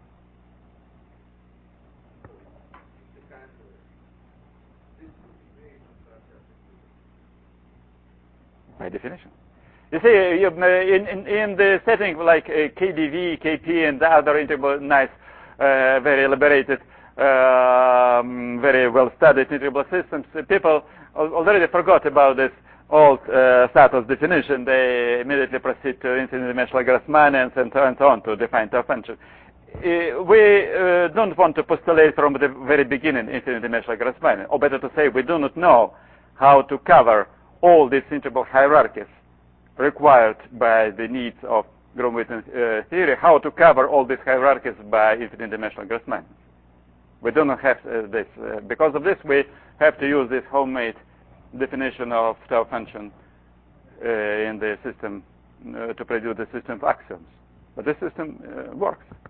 By definition. You see, you, in, in, in the setting like uh, K D V, K P, and the other integral, nice, uh, very elaborated, um, very well-studied integral systems, uh, people already forgot about this old uh, status definition. They immediately proceed to infinite-dimensional Grassmannians and so, and so on to define tau function. Uh, we uh, don't want to postulate from the very beginning infinite-dimensional Grassmannian, or better to say, we do not know how to cover all these integral hierarchies required by the needs of Gromov-Witten uh, theory, how to cover all these hierarchies by infinite-dimensional Grassmannians. We do not have uh, this. Uh, because of this, we have to use this homemade definition of tau function uh, in the system uh, to produce the system of axioms. But this system uh, works.